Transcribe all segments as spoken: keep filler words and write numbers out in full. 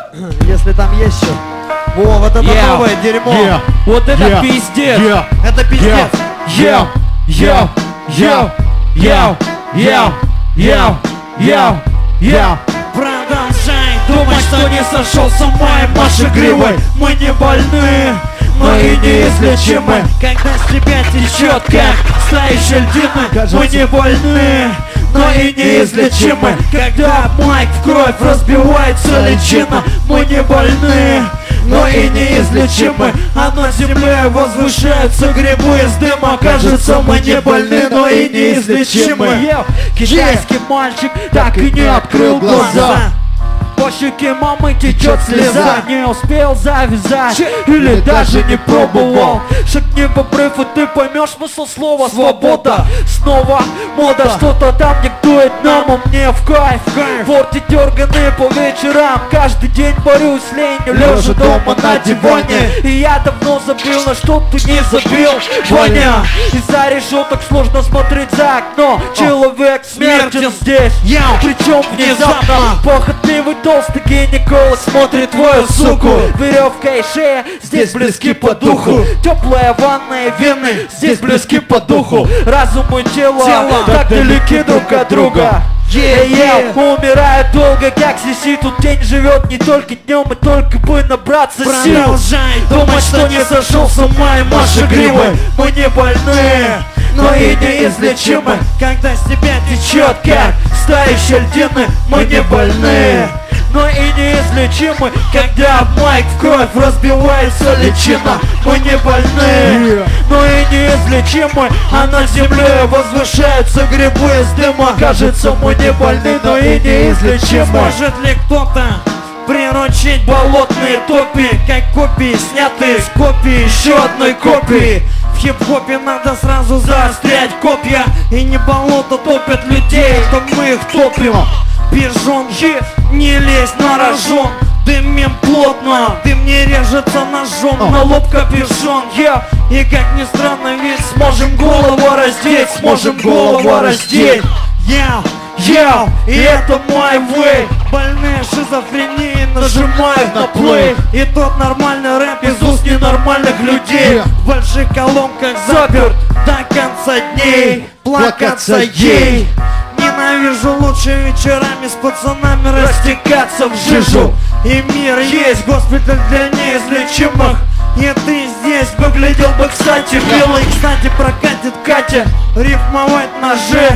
Если там есть что. Во, вот это Yeah. новое дерьмо. Yeah. Вот это Yeah. пиздец. Yeah. Это пиздец. Йоу, йоу, йоу, йоу, йоу, йоу, йоу, йоу. Продолжай думать, что не сошел с ума и маши гривой. Мы не больны, но и неизлечимы. Когда с тебя течет, как стающие льдины. Мы не больны, но и неизлечимы. Когда майк в кровь разбивается личина. Мы не больны, но и неизлечимы. А на земле возвышаются грибы из дыма. Кажется, мы не больны, но и неизлечимы. Йоу, китайский мальчик так и не открыл глаза. По щеке мамы течет слеза. Не успел завязать или даже не пробовал. Шагни в обрыв и ты поймешь смысл слова свобода. Снова мода, что-то там диктует нам, а мне в кайф. Форти дерганые по вечерам. Каждый день борюсь с ленью, лежа дома на диване. И я давно забил, на что ты не забил, Ваня. Из-за решеток сложно смотреть за окно. Человек смертен здесь, причем внезапно. Похотливый толстый гинеколог смотрит твою суку. Веревка и шея здесь близки по духу. Теплая ванна и вены здесь близки по духу. Разум и тело, тело так далеки друг от друга. Yeah, yeah. Умирают долго, как Сиси. Тут день живет не только днем, и только бы набраться сил. Продолжай думать, что не сошел с ума и маши гривой. Мы не больны, но и неизлечимы. Когда с тебя течет, как стающие льдины. Мы не больны, но и неизлечимы. Когда майк в кровь разбивается личина. Мы не больны, но и неизлечимы. А на земле возвышаются грибы из дыма. Кажется, мы не больны, но и неизлечимы. Может ли кто-то приручить болотные топи, как копии, снятые с копии еще одной копии? В хип-хопе надо сразу заострять копья. И не болото топят людей, то мы их топим. Пижон, не лезь на рожон. Дымим плотно, дым не режется ножом. На лоб капюшон, yeah. И как ни странно, ведь сможем голову раздеть. Сможем голову раздеть. Yeah, yeah. И это мой way. Больные шизофренией нажимают на плей. И тот нормальный рэп из уст ненормальных людей. В больших колонках заперт до конца дней. Плакаться ей. Ненавижу лучше вечерами с пацанами растекаться в жижу. И мир есть, госпиталь для неизлечимых. И ты здесь выглядел бы, кстати, белый. Кстати, прокатит Катя рифмовать ножи.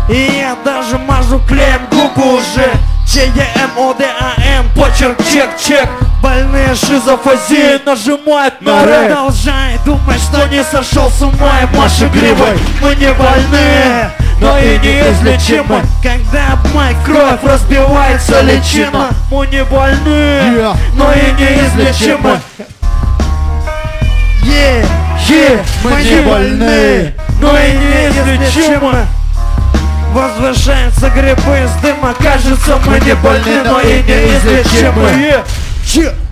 И я даже мажу клеем губы уже. Ч-Е-М-О-Д-А-М, почерк, чек, чек. Больные шизофазии нажимают на рэп. Продолжай думать, что не сошел с ума и маши гривой. Мы не больны, но и неизлечимы. Когда майк кровь разбивается личина. Мы не больны, но и неизлечимы. Yeah, yeah. Мы не больны, но и неизлечимы. Возвышаются грибы из дыма. Кажется, мы не больны, но и неизлечимы.